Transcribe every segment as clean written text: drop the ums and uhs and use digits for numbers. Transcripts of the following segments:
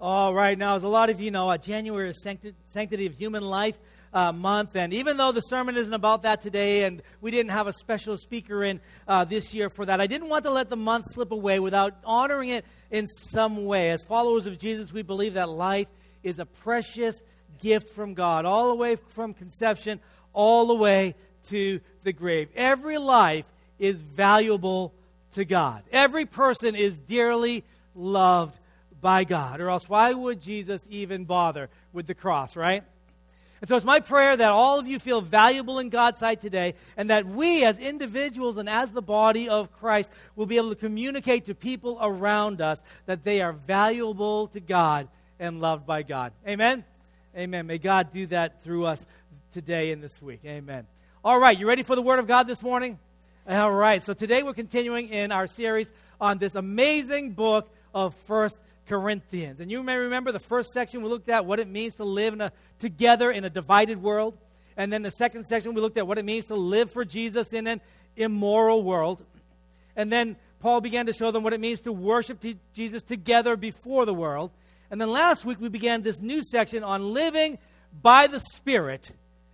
All right, now, as a lot of you know, January is Sanctity of Human Life month, and even though the sermon isn't about that today, and we didn't have a special speaker in this year for that, I didn't want to let the month slip away without honoring it in some way. As followers of Jesus, we believe that life is a precious gift from God, all the way from conception, all the way to the grave. Every life is valuable to God. Every person is dearly loved by God, or else why would Jesus even bother with the cross, right? And so it's my prayer that all of you feel valuable in God's sight today, and that we as individuals and as the body of Christ will be able to communicate to people around us that they are valuable to God and loved by God. Amen? Amen. May God do that through us today and this week. Amen. All right, you ready for the Word of God this morning? All right, so today we're continuing in our series on this amazing book of 1 Corinthians. And you may remember the first section we looked at what it means to live together in a divided world. And then the second section we looked at what it means to live for Jesus in an immoral world. And then Paul began to show them what it means to worship Jesus together before the world. And then last week we began this new section on living by the Spirit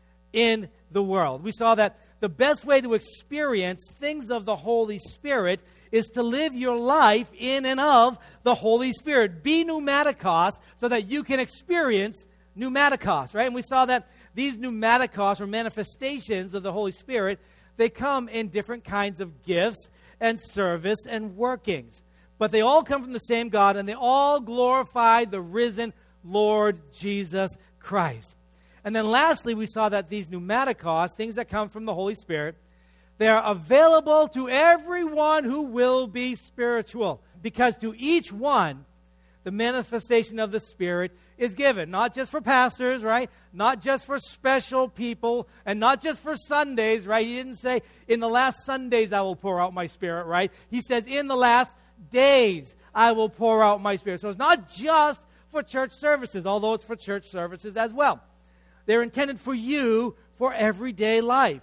in the world. We saw that the best way to experience things of the Holy Spirit is to live your life in and of the Holy Spirit. Be pneumatikos so that you can experience pneumatikos, right? And we saw that these pneumatikos, or manifestations of the Holy Spirit, they come in different kinds of gifts and service and workings. But they all come from the same God, and they all glorify the risen Lord Jesus Christ. And then lastly, we saw that these pneumatikos, things that come from the Holy Spirit, they are available to everyone who will be spiritual. Because to each one, the manifestation of the Spirit is given. Not just for pastors, right? Not just for special people, and not just for Sundays, right? He didn't say, in the last Sundays I will pour out my Spirit, right? He says, in the last days I will pour out my Spirit. So it's not just for church services, although it's for church services as well. They're intended for you for everyday life.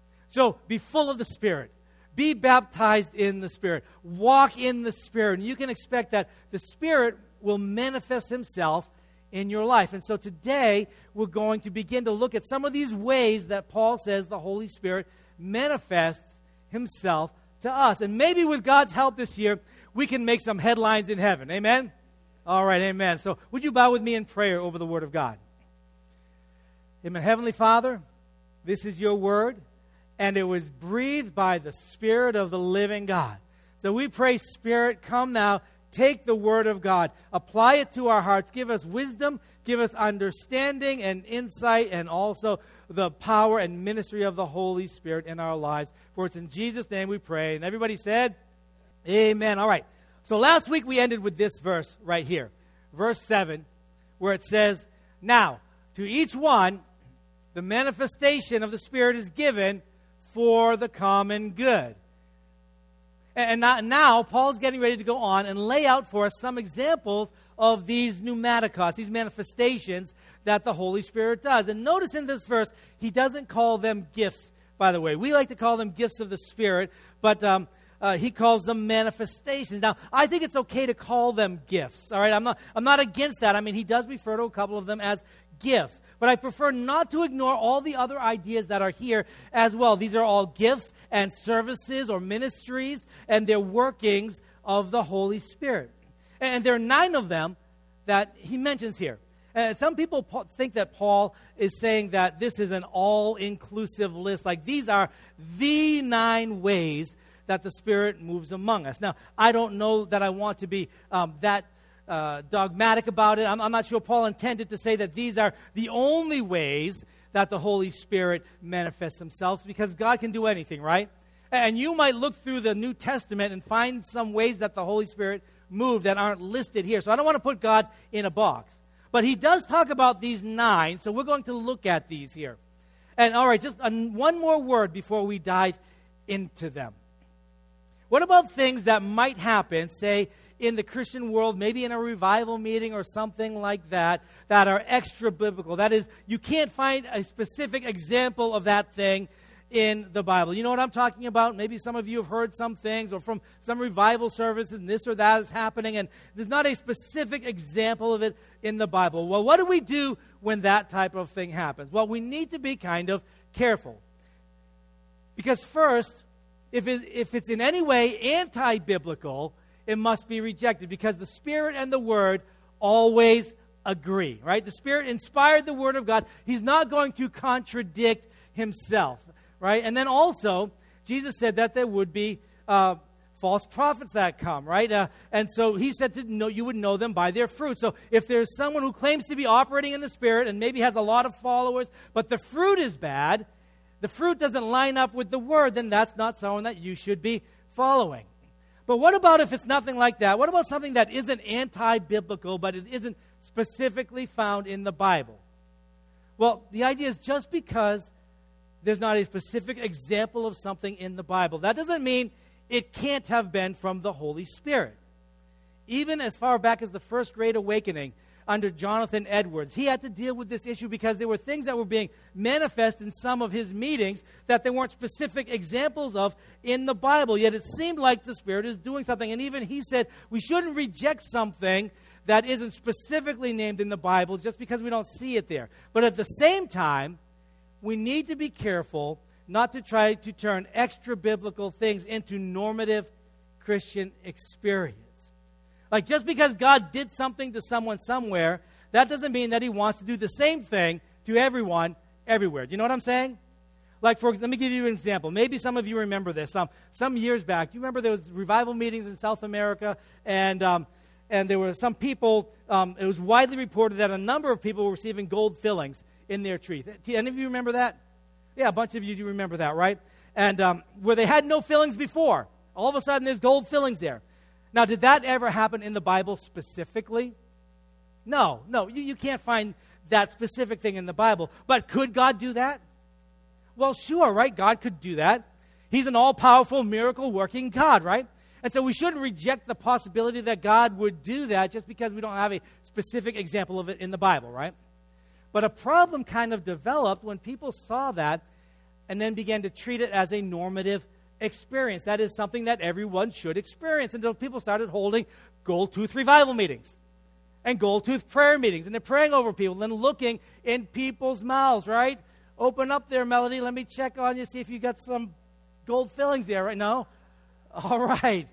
So be full of the Spirit. Be baptized in the Spirit. Walk in the Spirit. And you can expect that the Spirit will manifest Himself in your life. And so today we're going to begin to look at some of these ways that Paul says the Holy Spirit manifests Himself to us. And maybe with God's help this year, we can make some headlines in heaven. Amen? All right, amen. So would you bow with me in prayer over the Word of God? Amen. Heavenly Father, this is your word, and it was breathed by the Spirit of the living God. So we pray, Spirit, come now, take the word of God, apply it to our hearts, give us wisdom, give us understanding and insight, and also the power and ministry of the Holy Spirit in our lives. For it's in Jesus' name we pray. And everybody said, amen. All right. So last week we ended with this verse right here, verse 7, where it says, now, to each one, the manifestation of the Spirit is given for the common good. And now, Paul's getting ready to go on and lay out for us some examples of these pneumatikos, these manifestations that the Holy Spirit does. And notice in this verse, he doesn't call them gifts, by the way. We like to call them gifts of the Spirit, but he calls them manifestations. Now, I think it's okay to call them gifts, all right? I'm not against that. I mean, he does refer to a couple of them as gifts. But I prefer not to ignore all the other ideas that are here as well. These are all gifts and services or ministries, and they're workings of the Holy Spirit. And there are 9 of them that he mentions here. And some people think that Paul is saying that this is an all-inclusive list. Like these are the 9 ways that the Spirit moves among us. Now, I don't know that I want to be that dogmatic about it. I'm not sure Paul intended to say that these are the only ways that the Holy Spirit manifests Himself, because God can do anything, right? And you might look through the New Testament and find some ways that the Holy Spirit moved that aren't listed here. So I don't want to put God in a box. But he does talk about these 9, so we're going to look at these here. And all right, just one more word before we dive into them. What about things that might happen, say, in the Christian world, maybe in a revival meeting or something like that, that are extra biblical? That is, you can't find a specific example of that thing in the Bible. You know what I'm talking about? Maybe some of you have heard some things or from some revival services and this or that is happening, and there's not a specific example of it in the Bible. Well, what do we do when that type of thing happens? Well, we need to be kind of careful. Because first, if it's in any way anti-biblical, it must be rejected, because the Spirit and the Word always agree, right? The Spirit inspired the Word of God. He's not going to contradict himself, right? And then also, Jesus said that there would be false prophets that come, right? And so he said to know, you would know them by their fruit. So if there's someone who claims to be operating in the Spirit and maybe has a lot of followers, but the fruit is bad, the fruit doesn't line up with the Word, then that's not someone that you should be following. But what about if it's nothing like that? What about something that isn't anti-biblical, but it isn't specifically found in the Bible? Well, the idea is just because there's not a specific example of something in the Bible, that doesn't mean it can't have been from the Holy Spirit. Even as far back as the First Great Awakening under Jonathan Edwards, he had to deal with this issue because there were things that were being manifest in some of his meetings that there weren't specific examples of in the Bible, yet it seemed like the Spirit is doing something. And even he said we shouldn't reject something that isn't specifically named in the Bible just because we don't see it there. But at the same time, we need to be careful not to try to turn extra-biblical things into normative Christian experience. Like, just because God did something to someone somewhere, that doesn't mean that he wants to do the same thing to everyone everywhere. Do you know what I'm saying? Like, let me give you an example. Maybe some of you remember this. Some years back, you remember there was revival meetings in South America, and there were some people, it was widely reported that a number of people were receiving gold fillings in their tree. Any of you remember that? Yeah, a bunch of you do remember that, right? And where they had no fillings before, all of a sudden there's gold fillings there. Now, did that ever happen in the Bible specifically? No, you can't find that specific thing in the Bible. But could God do that? Well, sure, right? God could do that. He's an all-powerful, miracle-working God, right? And so we shouldn't reject the possibility that God would do that just because we don't have a specific example of it in the Bible, right? But a problem kind of developed when people saw that and then began to treat it as a normative experience. That is something that everyone should experience, until people started holding gold tooth revival meetings and gold tooth prayer meetings, and they're praying over people and looking in people's mouths, right? Open up there, Melody. Let me check on you, see if you got some gold fillings there right now. All right.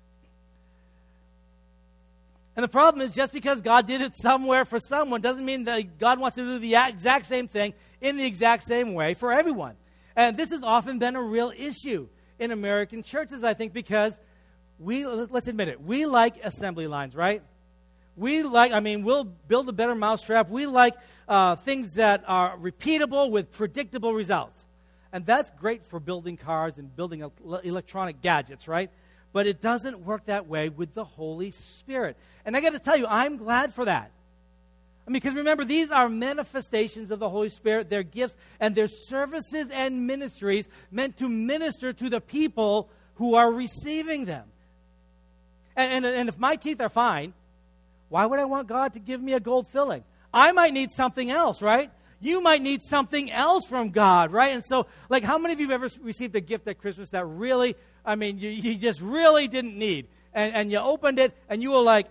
And the problem is, just because God did it somewhere for someone doesn't mean that God wants to do the exact same thing in the exact same way for everyone. And this has often been a real issue in American churches, I think, because let's admit it, we like assembly lines, right? We'll build a better mousetrap. We like things that are repeatable with predictable results. And that's great for building cars and building electronic gadgets, right? But it doesn't work that way with the Holy Spirit. And I got to tell you, I'm glad for that. I mean, because remember, these are manifestations of the Holy Spirit. They're gifts, and they're services and ministries meant to minister to the people who are receiving them. And if my teeth are fine, why would I want God to give me a gold filling? I might need something else, right? You might need something else from God, right? And so, like, how many of you have ever received a gift at Christmas that really, you just really didn't need? And you opened it, and you were like,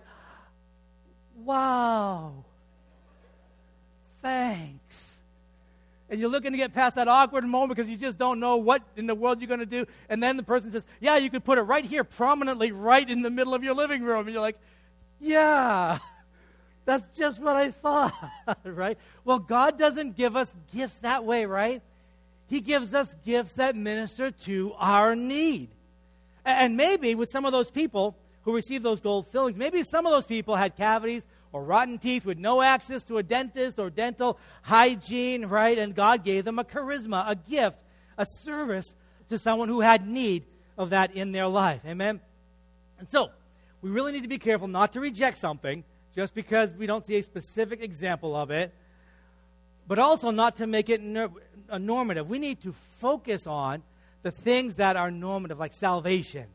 wow, thanks. And you're looking to get past that awkward moment because you just don't know what in the world you're going to do. And then the person says, yeah, you could put it right here prominently right in the middle of your living room. And you're like, yeah, that's just what I thought, right? Well, God doesn't give us gifts that way, right? He gives us gifts that minister to our need. And maybe with some of those people who received those gold fillings, maybe some of those people had cavities or rotten teeth with no access to a dentist or dental hygiene, right? And God gave them a charisma, a gift, a service to someone who had need of that in their life. Amen? And so, we really need to be careful not to reject something just because we don't see a specific example of it, but also not to make it normative. We need to focus on the things that are normative, like salvation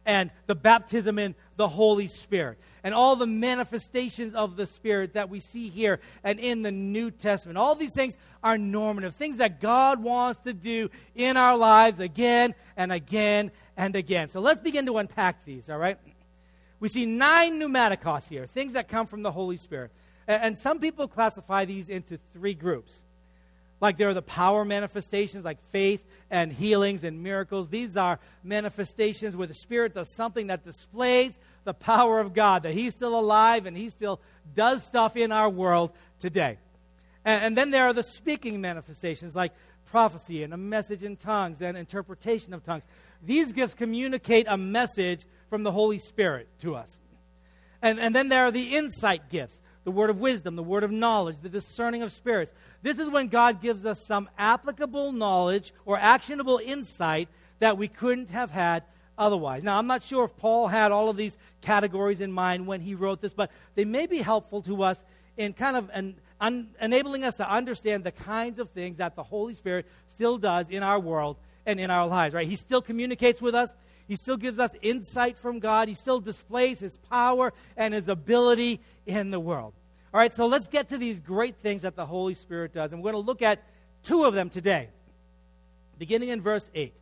and the baptism in the Holy Spirit, and all the manifestations of the Spirit that we see here and in the New Testament. All these things are normative, things that God wants to do in our lives again and again and again. So let's begin to unpack these, all right? We see 9 pneumatikos here, things that come from the Holy Spirit. And some people classify these into 3 groups. Like there are the power manifestations like faith and healings and miracles. These are manifestations where the Spirit does something that displays the power of God, that He's still alive and He still does stuff in our world today. And then there are the speaking manifestations like prophecy and a message in tongues and interpretation of tongues. These gifts communicate a message from the Holy Spirit to us. And then there are the insight gifts, the word of wisdom, the word of knowledge, the discerning of spirits. This is when God gives us some applicable knowledge or actionable insight that we couldn't have had otherwise. Now, I'm not sure if Paul had all of these categories in mind when he wrote this, but they may be helpful to us in kind of enabling us to understand the kinds of things that the Holy Spirit still does in our world and in our lives, right? He still communicates with us. He still gives us insight from God. He still displays His power and His ability in the world. All right, so let's get to these great things that the Holy Spirit does. And we're going to look at 2 of them today, beginning in verse 8.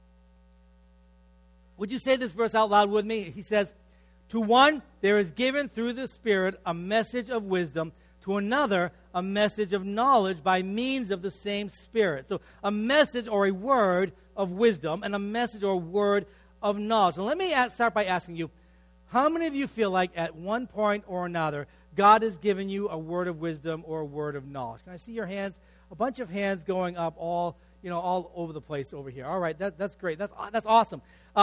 Would you say this verse out loud with me? He says, "To one there is given through the Spirit a message of wisdom, to another a message of knowledge by means of the same Spirit." So a message or a word of wisdom and a message or word of knowledge. So let me start by asking you, how many of you feel like at one point or another, God has given you a word of wisdom or a word of knowledge? Can I see your hands? A bunch of hands going up all over the place over here. All right, that's great. That's awesome.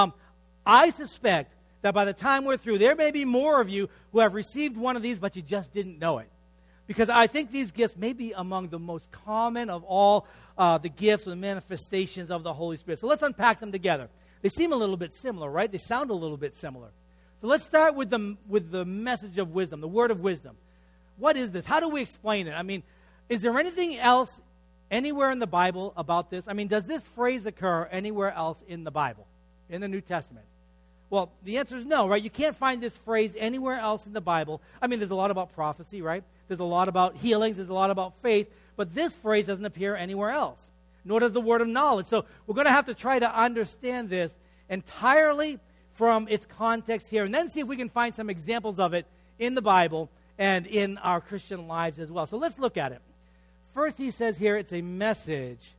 I suspect that by the time we're through, there may be more of you who have received one of these, but you just didn't know it. Because I think these gifts may be among the most common of all the gifts or the manifestations of the Holy Spirit. So let's unpack them together. They seem a little bit similar, right? They sound a little bit similar. So let's start with the message of wisdom, the word of wisdom. What is this? How do we explain it? I mean, is there anything else anywhere in the Bible about this? I mean, does this phrase occur anywhere else in the Bible, in the New Testament? Well, the answer is no, right? You can't find this phrase anywhere else in the Bible. I mean, there's a lot about prophecy, right? There's a lot about healings. There's a lot about faith. But this phrase doesn't appear anywhere else, nor does the word of knowledge. So we're going to have to try to understand this entirely from its context here, and then see if we can find some examples of it in the Bible and in our Christian lives as well. So let's look at it. First, he says here it's a message,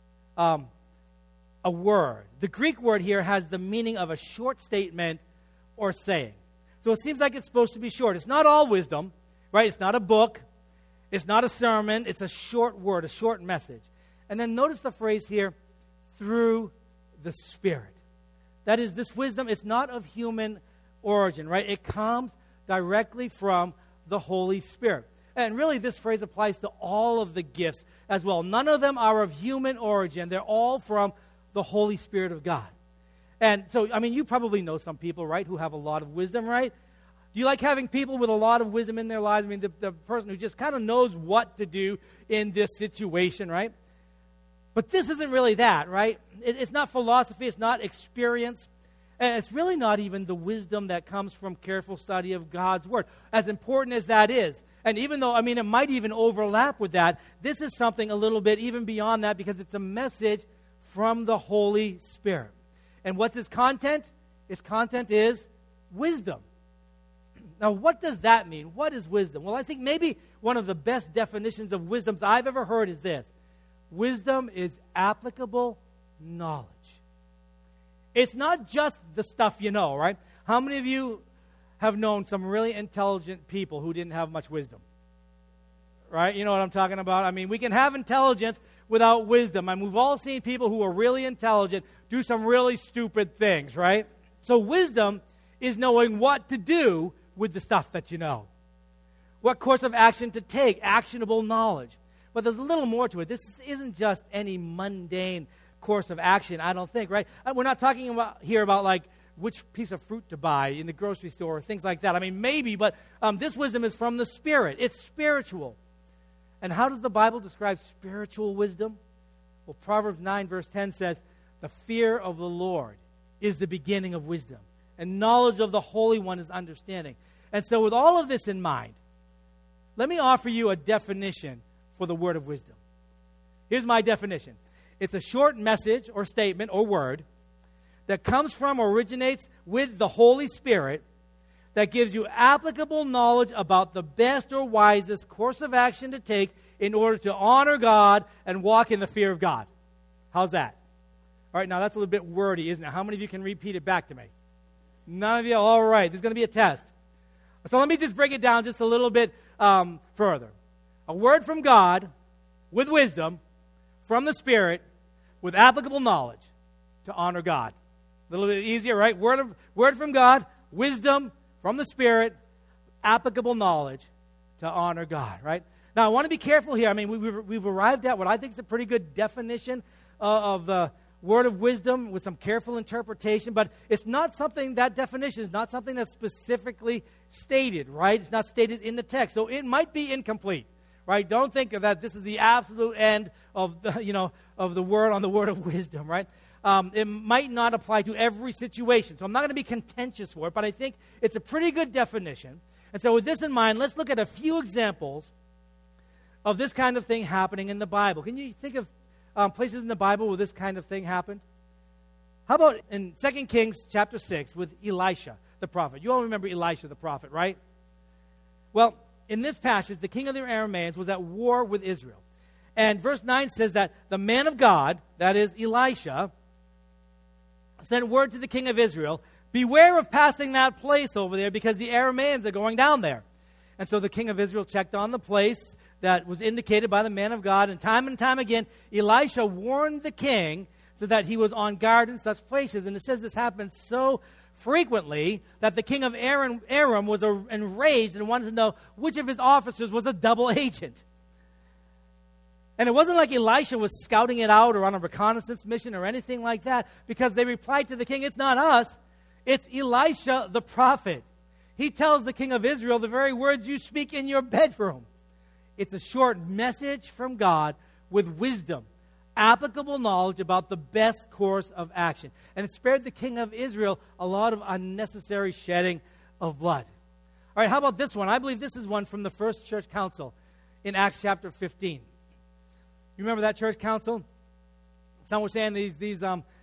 a word. The Greek word here has the meaning of a short statement or saying. So it seems like it's supposed to be short. It's not all wisdom, right? It's not a book. It's not a sermon. It's a short word, a short message. And then notice the phrase here, through the Spirit. That is, this wisdom, it's not of human origin, right? It comes directly from the Holy Spirit. And really, this phrase applies to all of the gifts as well. None of them are of human origin. They're all from the Holy Spirit of God. And so, I mean, you probably know some people, right, who have a lot of wisdom, right? Do you like having people with a lot of wisdom in their lives? I mean, the person who just kind of knows what to do in this situation, right? But this isn't really that, right? It's not philosophy. It's not experience. And it's really not even the wisdom that comes from careful study of God's Word, as important as that is. And even though, I mean, it might even overlap with that, this is something a little bit even beyond that because it's a message from the Holy Spirit. And what's its content? Its content is wisdom. Now, what does that mean? What is wisdom? Well, I think maybe one of the best definitions of wisdom I've ever heard is this. Wisdom is applicable knowledge. It's not just the stuff you know, right? How many of you have known some really intelligent people who didn't have much wisdom? Right? You know what I'm talking about? I mean, we can have intelligence without wisdom. I mean, we've all seen people who are really intelligent do some really stupid things, right? So wisdom is knowing what to do with the stuff that you know. What course of action to take, actionable knowledge. But there's a little more to it. This isn't just any mundane course of action, I don't think, right? We're not talking about like which piece of fruit to buy in the grocery store or things like that. I mean, maybe, but this wisdom is from the Spirit. It's spiritual. And how does the Bible describe spiritual wisdom? Well, Proverbs 9 verse 10 says, the fear of the Lord is the beginning of wisdom. and knowledge of the Holy One is understanding. And so with all of this in mind, let me offer you a definition for the word of wisdom. Here's my definition. It's a short message or statement or word that comes from or originates with the Holy Spirit that gives you applicable knowledge about the best or wisest course of action to take in order to honor God and walk in the fear of God. How's that? All right, now that's a little bit wordy, isn't it? How many of you can repeat it back to me? None of you? All right, there's going to be a test. So let me just break it down just a little bit further. A word from God with wisdom from the Spirit with applicable knowledge to honor God. A little bit easier, right? Word from God, wisdom from the Spirit, applicable knowledge to honor God, right? Now, I want to be careful here. I mean, we've arrived at what I think is a pretty good definition of the word of wisdom with some careful interpretation, but it's not something, that definition is not something that's specifically stated, right? It's not stated in the text, so it might be incomplete, right? Don't think that this is the absolute end of the, of the word on the word of wisdom, right? It might not apply to every situation, so I'm not going to be contentious for it, but I think it's a pretty good definition. And so with this in mind, let's look at a few examples of this kind of thing happening in the Bible. Can you think of places in the Bible where this kind of thing happened? How about in 2 Kings chapter 6 with Elisha, the prophet? You all remember Elisha, the prophet, right? Well, in this passage, the king of the Arameans was at war with Israel. And verse 9 says that the man of God, that is Elisha, sent word to the king of Israel, beware of passing that place over there because the Arameans are going down there. And so the king of Israel checked on the place that was indicated by the man of God, and time again, Elisha warned the king so that he was on guard in such places. And it says this happened so frequently that the king of Aram was enraged and wanted to know which of his officers was a double agent. And it wasn't like Elisha was scouting it out or on a reconnaissance mission or anything like that, because they replied to the king, it's not us, it's Elisha the prophet. He tells the king of Israel the very words you speak in your bedroom. It's a short message from God with wisdom, applicable knowledge about the best course of action. And it spared the king of Israel a lot of unnecessary shedding of blood. All right, how about this one? I believe this is one from the first church council in Acts chapter 15. You remember that church council? Some were saying these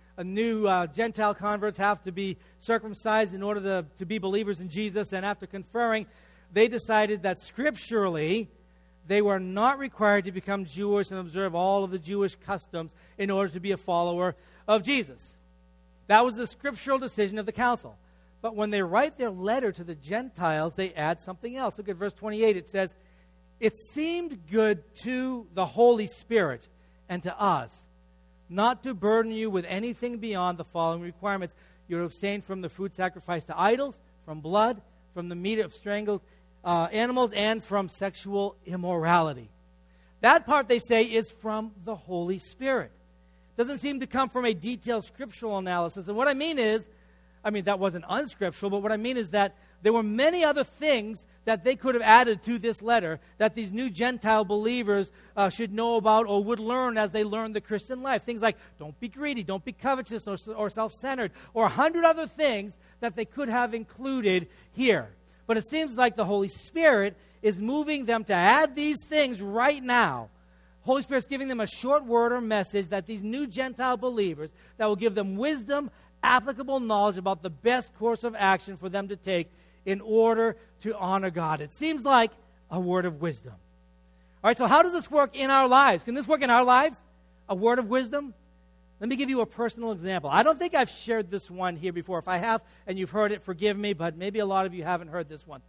new Gentile converts have to be circumcised in order to be believers in Jesus. And after conferring, they decided that scripturally they were not required to become Jewish and observe all of the Jewish customs in order to be a follower of Jesus. That was the scriptural decision of the council. But when they write their letter to the Gentiles, they add something else. Look at verse 28. It says, it seemed good to the Holy Spirit and to us not to burden you with anything beyond the following requirements. You're abstained from the food sacrificed to idols, from blood, from the meat of strangled animals, and from sexual immorality. That part, they say, is from the Holy Spirit. Doesn't seem to come from a detailed scriptural analysis. And what I mean is, that wasn't unscriptural, but what I mean is that there were many other things that they could have added to this letter that these new Gentile believers should know about or would learn as they learn the Christian life. Things like don't be greedy, don't be covetous or self-centered, or 100 other things that they could have included here. But it seems like the Holy Spirit is moving them to add these things right now. Holy Spirit's giving them a short word or message that these new Gentile believers, that will give them wisdom, applicable knowledge about the best course of action for them to take in order to honor God. It seems like a word of wisdom. All right, so how does this work in our lives? Can this work in our lives? A word of wisdom? Let me give you a personal example. I don't think I've shared this one here before. If I have and you've heard it, forgive me, but maybe a lot of you haven't heard this one.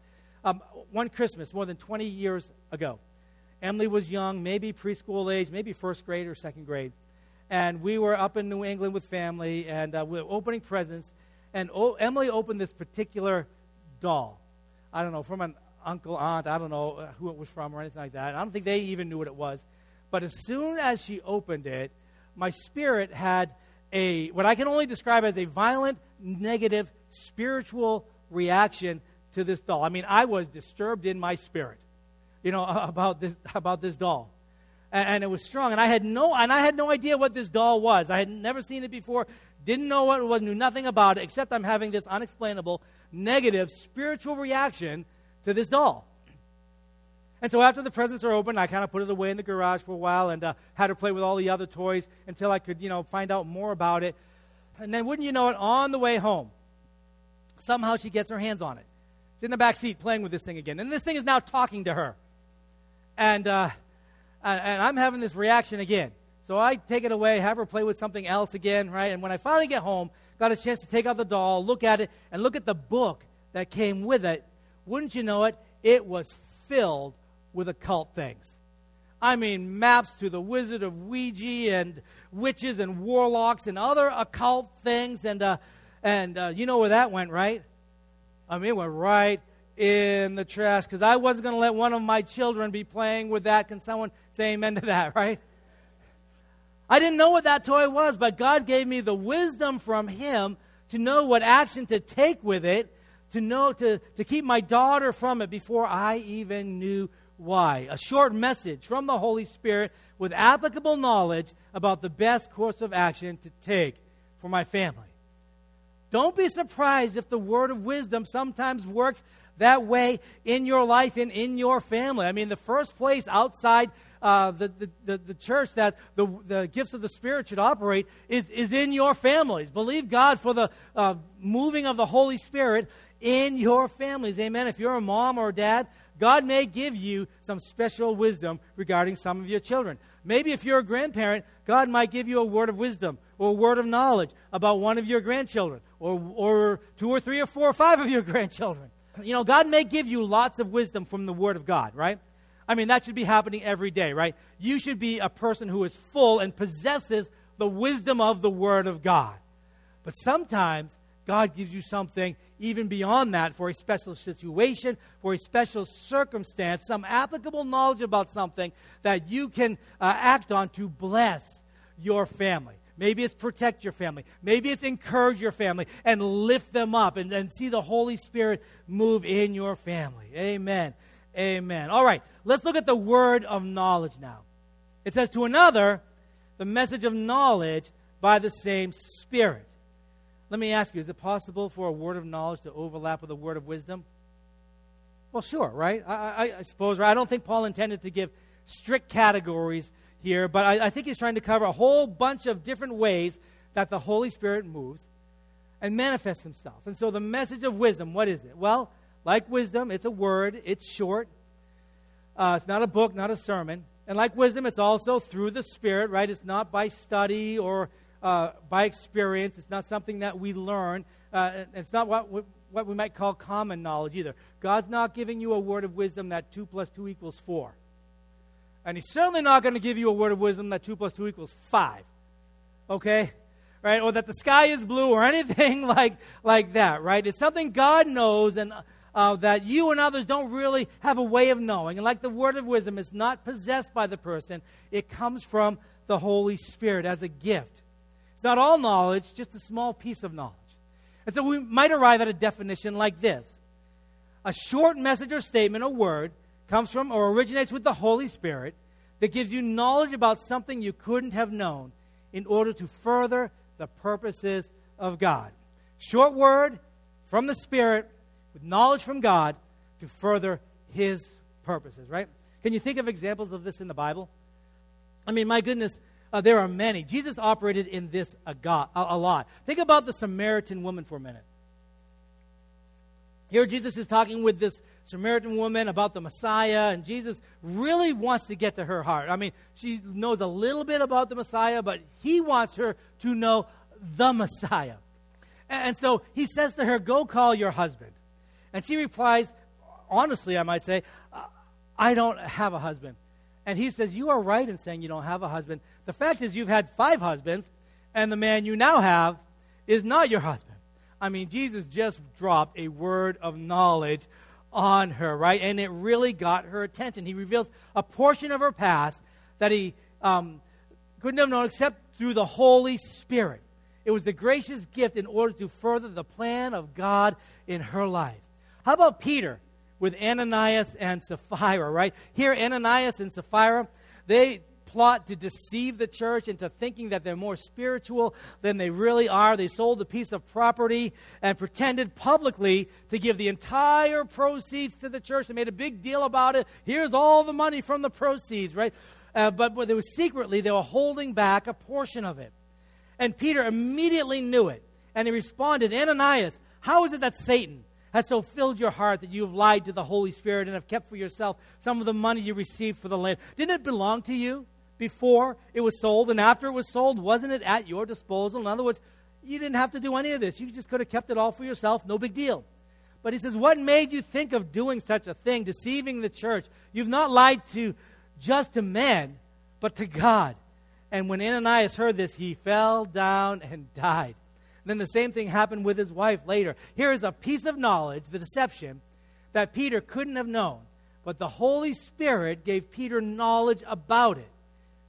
One Christmas, more than 20 years ago, Emily was young, maybe preschool age, maybe first grade or second grade. And we were up in New England with family, and we were opening presents. And Emily opened this particular doll. I don't know, from an uncle, aunt, I don't know who it was from or anything like that. I don't think they even knew what it was. But as soon as she opened it, my spirit had what I can only describe as a violent, negative, spiritual reaction to this doll. I was disturbed in my spirit, about this doll. and it was strong. And I had no idea what this doll was. I had never seen it before, didn't know what it was, knew nothing about it, except I'm having this unexplainable, negative, spiritual reaction to this doll. And so after the presents are opened, I kind of put it away in the garage for a while and had her play with all the other toys until I could, find out more about it. And then wouldn't you know it, on the way home, somehow she gets her hands on it. She's in the back seat playing with this thing again. And this thing is now talking to her. And I'm having this reaction again. So I take it away, have her play with something else again, right? And when I finally get home, got a chance to take out the doll, look at it, and look at the book that came with it. Wouldn't you know it, it was filled with occult things. I mean, maps to the Wizard of Ouija and witches and warlocks and other occult things. And you know where that went, right? I mean, it went right in the trash, because I wasn't going to let one of my children be playing with that. Can someone say amen to that, right? I didn't know what that toy was, but God gave me the wisdom from Him to know what action to take with it, to know to keep my daughter from it before I even knew why. A short message from the Holy Spirit with applicable knowledge about the best course of action to take for my family. Don't be surprised if the word of wisdom sometimes works that way in your life and in your family. I mean, the first place outside the church that the gifts of the Spirit should operate is in your families. Believe God for the moving of the Holy Spirit in your families. Amen. If you're a mom or a dad, God may give you some special wisdom regarding some of your children. Maybe if you're a grandparent, God might give you a word of wisdom or a word of knowledge about one of your grandchildren or 2 or 3 or 4 or 5 of your grandchildren. God may give you lots of wisdom from the Word of God, right? I mean, that should be happening every day, right? You should be a person who is full and possesses the wisdom of the Word of God. But sometimes God gives you something even beyond that for a special situation, for a special circumstance, some applicable knowledge about something that you can act on to bless your family. Maybe it's protect your family. Maybe it's encourage your family and lift them up and see the Holy Spirit move in your family. Amen. Amen. All right, let's look at the word of knowledge now. It says, to another, the message of knowledge by the same Spirit. Let me ask you, is it possible for a word of knowledge to overlap with a word of wisdom? Well, sure, right? I suppose, right? I don't think Paul intended to give strict categories here, but I think he's trying to cover a whole bunch of different ways that the Holy Spirit moves and manifests Himself. And so the message of wisdom, what is it? Well, like wisdom, it's a word, it's short. It's not a book, not a sermon. And like wisdom, it's also through the Spirit, right? It's not by study or by experience. It's not something that we learn. It's not what we might call common knowledge either. God's not giving you a word of wisdom that 2 + 2 = 4. And He's certainly not going to give you a word of wisdom that 2 + 2 = 5. Okay? Right? Or that the sky is blue or anything like that, right? It's something God knows and that you and others don't really have a way of knowing. And like the word of wisdom is not possessed by the person, it comes from the Holy Spirit as a gift. It's not all knowledge, just a small piece of knowledge. And so we might arrive at a definition like this. A short message or statement or word comes from or originates with the Holy Spirit that gives you knowledge about something you couldn't have known in order to further the purposes of God. Short word from the Spirit with knowledge from God to further His purposes, right? Can you think of examples of this in the Bible? I mean, my goodness, there are many. Jesus operated in this a lot. Think about the Samaritan woman for a minute. Here Jesus is talking with this Samaritan woman about the Messiah, and Jesus really wants to get to her heart. I mean, she knows a little bit about the Messiah, but He wants her to know the Messiah. And so He says to her, go call your husband. And she replies, honestly, I might say, I don't have a husband. And He says, you are right in saying you don't have a husband. The fact is you've had 5 husbands, and the man you now have is not your husband. I mean, Jesus just dropped a word of knowledge on her, right? And it really got her attention. He reveals a portion of her past that He couldn't have known except through the Holy Spirit. It was the gracious gift in order to further the plan of God in her life. How about Peter with Ananias and Sapphira, right? Here, Ananias and Sapphira, they plot to deceive the church into thinking that they're more spiritual than they really are. They sold a piece of property and pretended publicly to give the entire proceeds to the church. They made a big deal about it. Here's all the money from the proceeds, right? But they were secretly, they were holding back a portion of it. And Peter immediately knew it. And he responded, Ananias, how is it that Satan has so filled your heart that you have lied to the Holy Spirit and have kept for yourself some of the money you received for the land? Didn't it belong to you before it was sold? And after it was sold, wasn't it at your disposal? In other words, you didn't have to do any of this. You just could have kept it all for yourself. No big deal. But he says, what made you think of doing such a thing, deceiving the church? You've not lied just to men, but to God. And when Ananias heard this, he fell down and died. Then the same thing happened with his wife later. Here is a piece of knowledge, the deception, that Peter couldn't have known. But the Holy Spirit gave Peter knowledge about it.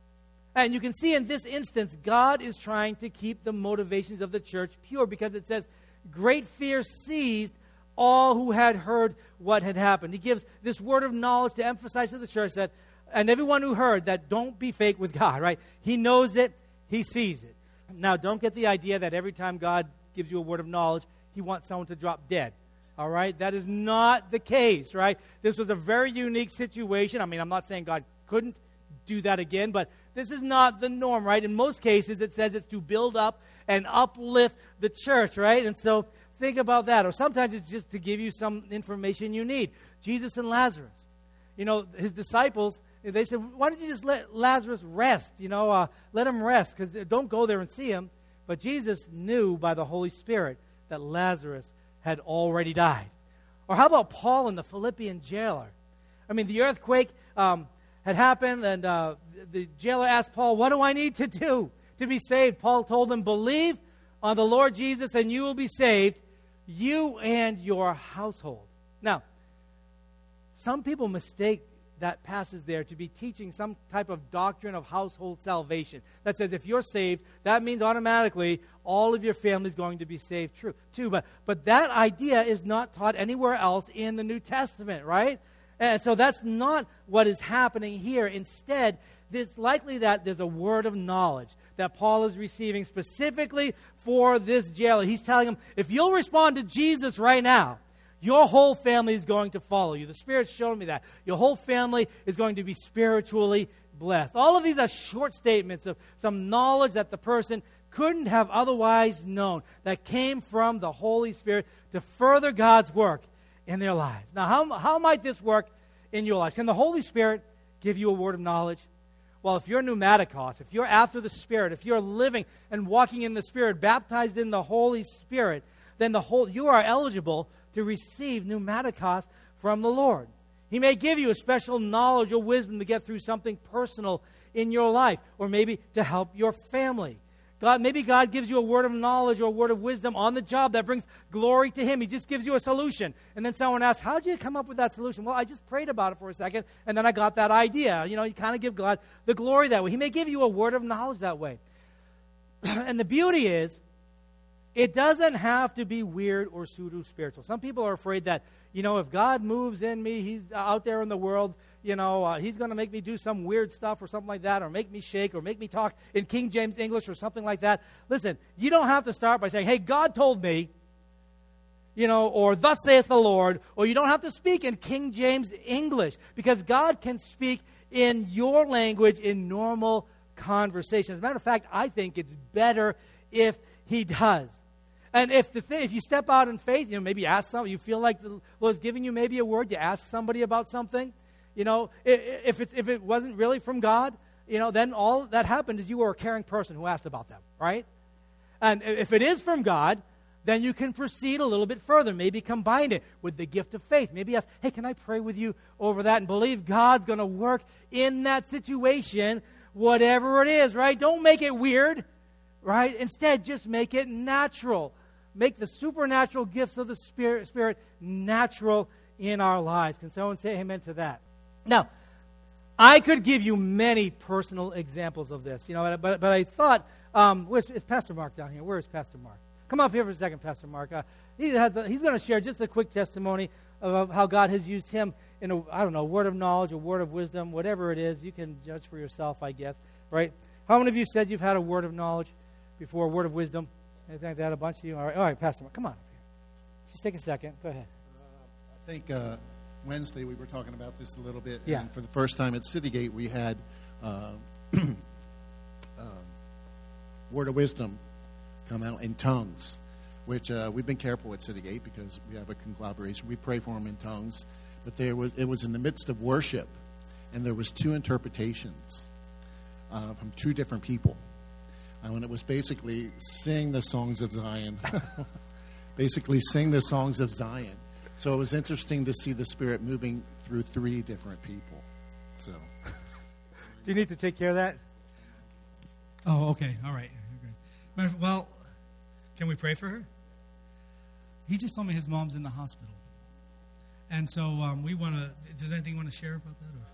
And you can see in this instance, God is trying to keep the motivations of the church pure, because it says, great fear seized all who had heard what had happened. He gives this word of knowledge to emphasize to the church that, and everyone who heard, that don't be fake with God, right? He knows it. He sees it. Now, don't get the idea that every time God gives you a word of knowledge, he wants someone to drop dead, all right? That is not the case, right? This was a very unique situation. I mean, I'm not saying God couldn't do that again, but this is not the norm, right? In most cases, it says it's to build up and uplift the church, right? And so think about that. Or sometimes it's just to give you some information you need. Jesus and Lazarus. You know, his disciples, they said, why don't you just let Lazarus rest? Let him rest, because don't go there and see him. But Jesus knew by the Holy Spirit that Lazarus had already died. Or how about Paul and the Philippian jailer? I mean, the earthquake had happened, and the jailer asked Paul, what do I need to do to be saved? Paul told him, believe on the Lord Jesus, and you will be saved, you and your household. Now, some people mistake that passage there to be teaching some type of doctrine of household salvation. That says if you're saved, that means automatically all of your family is going to be saved too. But that idea is not taught anywhere else in the New Testament, right? And so that's not what is happening here. Instead, it's likely that there's a word of knowledge that Paul is receiving specifically for this jailer. He's telling him, if you'll respond to Jesus right now, your whole family is going to follow you. The Spirit's shown me that. Your whole family is going to be spiritually blessed. All of these are short statements of some knowledge that the person couldn't have otherwise known, that came from the Holy Spirit to further God's work in their lives. Now, how might this work in your life? Can the Holy Spirit give you a word of knowledge? Well, if you're pneumatikos, if you're after the Spirit, if you're living and walking in the Spirit, baptized in the Holy Spirit, then you are eligible to receive pneumatikos from the Lord. He may give you a special knowledge or wisdom to get through something personal in your life, or maybe to help your family. Maybe God gives you a word of knowledge or a word of wisdom on the job that brings glory to Him. He just gives you a solution. And then someone asks, how did you come up with that solution? Well, I just prayed about it for a second, and then I got that idea. You kind of give God the glory that way. He may give you a word of knowledge that way. And the beauty is, it doesn't have to be weird or pseudo-spiritual. Some people are afraid that, if God moves in me, He's out there in the world, He's going to make me do some weird stuff or something like that, or make me shake, or make me talk in King James English or something like that. Listen, you don't have to start by saying, hey, God told me, or thus saith the Lord, or you don't have to speak in King James English, because God can speak in your language in normal conversation. As a matter of fact, I think it's better if He does. And if you step out in faith, maybe ask somebody, you feel like the Lord's giving you maybe a word, you ask somebody about something, if it wasn't really from God, then all that happened is you were a caring person who asked about them, right? And if it is from God, then you can proceed a little bit further, maybe combine it with the gift of faith. Maybe ask, hey, can I pray with you over that, and believe God's going to work in that situation, whatever it is, right? Don't make it weird. Right? Instead, just make it natural. Make the supernatural gifts of the Spirit natural in our lives. Can someone say amen to that? Now, I could give you many personal examples of this, but I thought, is Pastor Mark down here? Where is Pastor Mark? Come up here for a second, Pastor Mark. He's going to share just a quick testimony of how God has used him in a word of knowledge, a word of wisdom, whatever it is. You can judge for yourself, I guess, right? How many of you said you've had a word of knowledge before, a word of wisdom? Anything like that? A bunch of you? All right, Pastor Mark, come on. Just take a second. Go ahead. I think Wednesday we were talking about this a little bit. Yeah. And for the first time at Citygate, we had word of wisdom come out in tongues, which we've been careful at Citygate because we have a conglomeration. We pray for them in tongues. But it was in the midst of worship, and there was 2 interpretations from 2 different people. And it was basically sing the songs of Zion. Basically sing the songs of Zion. So it was interesting to see the Spirit moving through 3 different people. So, do you need to take care of that? Oh, okay. All right. Well, can we pray for her? He just told me his mom's in the hospital. And so we want to, does anything you want to share about that? Or?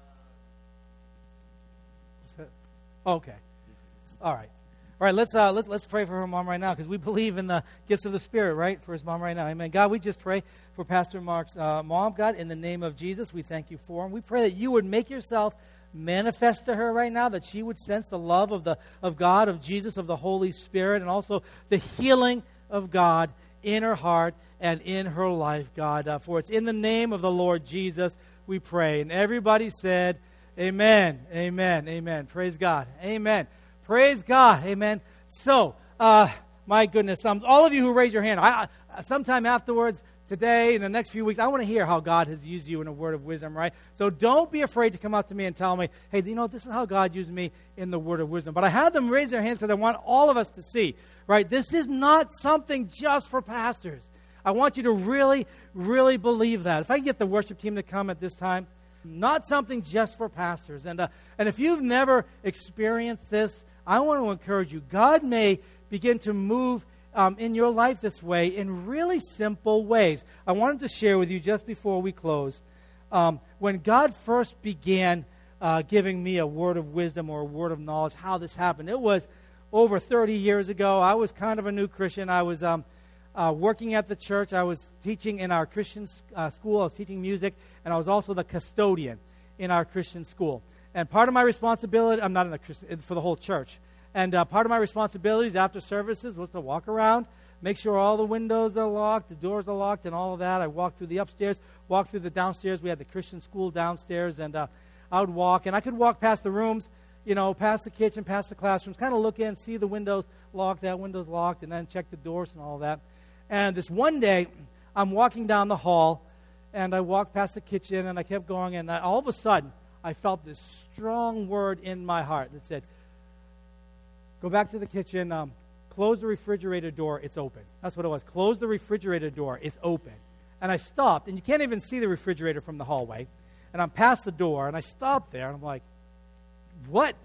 What's that? Oh, okay. All right. All right, let's pray for her mom right now because we believe in the gifts of the Spirit, right, for his mom right now. Amen. God, we just pray for Pastor Mark's mom, God, in the name of Jesus. We thank you for him. We pray that you would make yourself manifest to her right now, that she would sense the love of God, of Jesus, of the Holy Spirit, and also the healing of God in her heart and in her life, God. For it's in the name of the Lord Jesus we pray. And everybody said, amen, amen, amen. Praise God. Amen. Praise God. Amen. So, my goodness, all of you who raise your hand, sometime afterwards, today, in the next few weeks, I want to hear how God has used you in a word of wisdom, right? So don't be afraid to come up to me and tell me, hey, this is how God used me in the word of wisdom. But I had them raise their hands because I want all of us to see, right? This is not something just for pastors. I want you to really, really believe that. If I can get the worship team to come at this time, not something just for pastors. And if you've never experienced this, I want to encourage you. God may begin to move in your life this way in really simple ways. I wanted to share with you just before we close. When God first began giving me a word of wisdom or a word of knowledge, how this happened. It was over 30 years ago. I was kind of a new Christian. I was working at the church. I was teaching in our Christian school. I was teaching music, and I was also the custodian in our Christian school. And part of my responsibility, I'm not in a Christian, for the whole church. And part of my responsibilities after services was to walk around, make sure all the windows are locked, the doors are locked, and all of that. I walked through the upstairs, walked through the downstairs. We had the Christian school downstairs, and I would walk. And I could walk past the rooms, past the kitchen, past the classrooms, kind of look in, see the windows locked, that window's locked, and then check the doors and all that. And this one day, I'm walking down the hall, and I walked past the kitchen, and I kept going, and all of a sudden, I felt this strong word in my heart that said, go back to the kitchen, close the refrigerator door, it's open. That's what it was. Close the refrigerator door, it's open. And I stopped, and you can't even see the refrigerator from the hallway. And I'm past the door, and I stopped there, and I'm like, what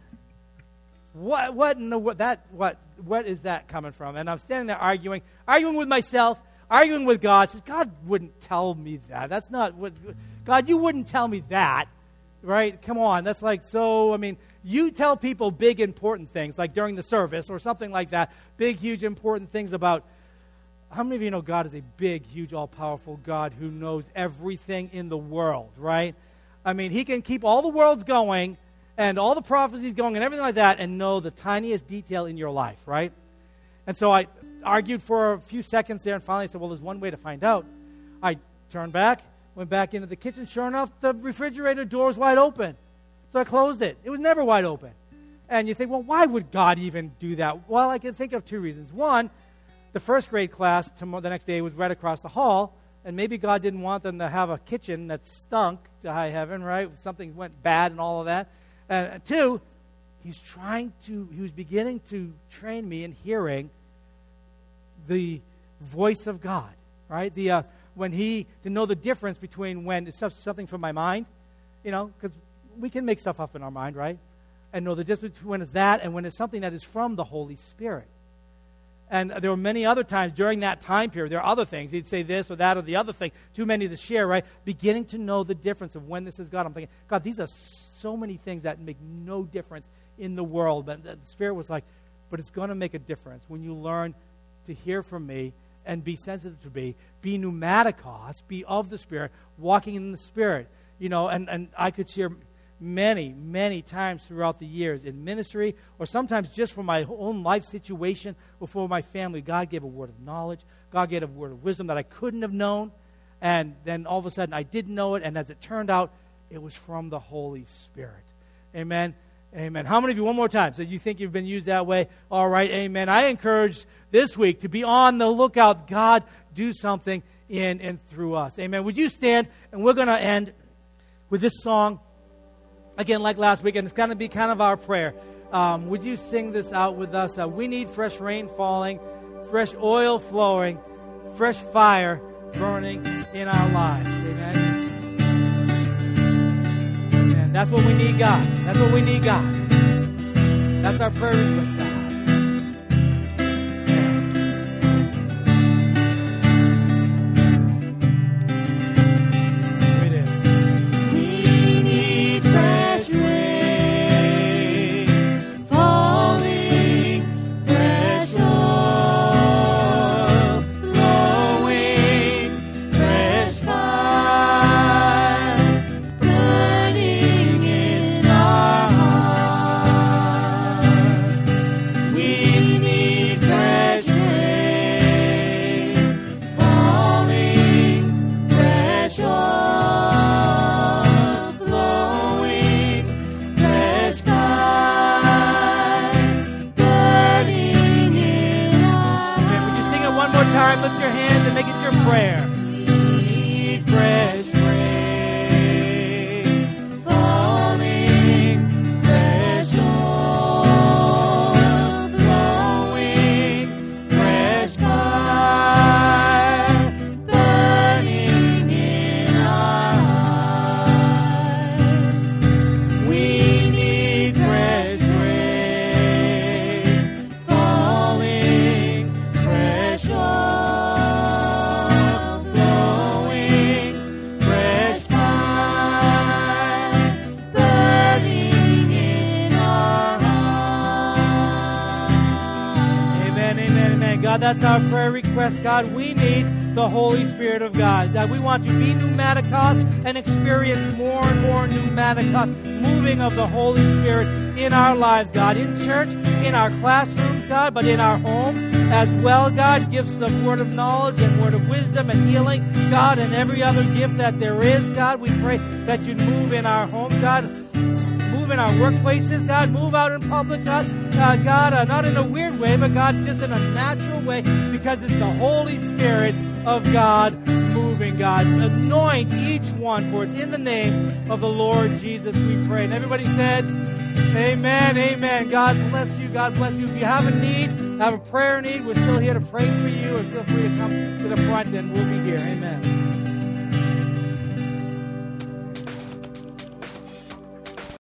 is that coming from? And I'm standing there arguing with myself, arguing with God. Says, God wouldn't tell me that. That's not what, God, you wouldn't tell me that. Right? Come on. That's like, you tell people big, important things, like during the service or something like that, big, huge, important things about, how many of you know God is a big, huge, all-powerful God who knows everything in the world, right? He can keep all the worlds going and all the prophecies going and everything like that and know the tiniest detail in your life, right? And so I argued for a few seconds there and finally said, well, there's one way to find out. I turned back, went back into the kitchen. Sure enough, the refrigerator door was wide open. So I closed it. It was never wide open. And you think, well, why would God even do that? Well, I can think of 2 reasons. One, the first grade class the next day was right across the hall, and maybe God didn't want them to have a kitchen that stunk to high heaven, right? Something went bad and all of that. And 2, he was beginning to train me in hearing the voice of God, right? To know the difference between when it's something from my mind, because we can make stuff up in our mind, right? And know the difference between when it's that and when it's something that is from the Holy Spirit. And there were many other times during that time period, there are other things. He'd say this or that or the other thing, too many to share, right? Beginning to know the difference of when this is God. I'm thinking, God, these are so many things that make no difference in the world. But the Spirit was like, but it's going to make a difference when you learn to hear from me and be sensitive to be pneumatikos, be of the Spirit, walking in the Spirit. And I could share many, many times throughout the years in ministry, or sometimes just for my own life situation or for my family. God gave a word of knowledge. God gave a word of wisdom that I couldn't have known. And then all of a sudden I didn't know it. And as it turned out, it was from the Holy Spirit. Amen. Amen. How many of you, one more time, so you think you've been used that way? All right, amen. I encourage this week to be on the lookout. God, do something in and through us. Amen. Would you stand? And we're going to end with this song, again, like last week, and it's going to be kind of our prayer. Would you sing this out with us? We need fresh rain falling, fresh oil flowing, fresh fire burning in our lives. Amen. That's what we need, God. That's what we need, God. That's our prayer request, God. Here it is. We need fresh rain falling, fresh oil flowing, fresh fire burning in our hearts. We need fresh rain falling, fresh oil flowing, fresh fire burning in our Amen. Would you sing it one more time? Lift your hands and make it your prayer. We need fresh rain falling, fresh oil flowing, fresh fire burning in our hearts. We need fresh rain falling, fresh oil flowing, fresh fire burning in our hearts. Amen, amen, amen. God, that's our prayer request, God. We need the Holy Spirit of God. That we want to be pneumatikos and experience more and more pneumatikos, moving of the Holy Spirit in our lives, God. In church, in our classrooms, God, but in our homes as well, God. Gifts of word of knowledge and word of wisdom and healing, God, and every other gift that there is, God. We pray that you'd move in our homes, God. Move in our workplaces, God. Move out in public, God. God, not in a weird way, but God, just in a natural way, because it's the Holy Spirit of God moving, God. Anoint each one, for it's in the name of the Lord Jesus we pray. And everybody said, amen, amen. God bless you. God bless you. If you have a need, have a prayer need, we're still here to pray for you, and feel free to come to the front, and we'll be here. Amen.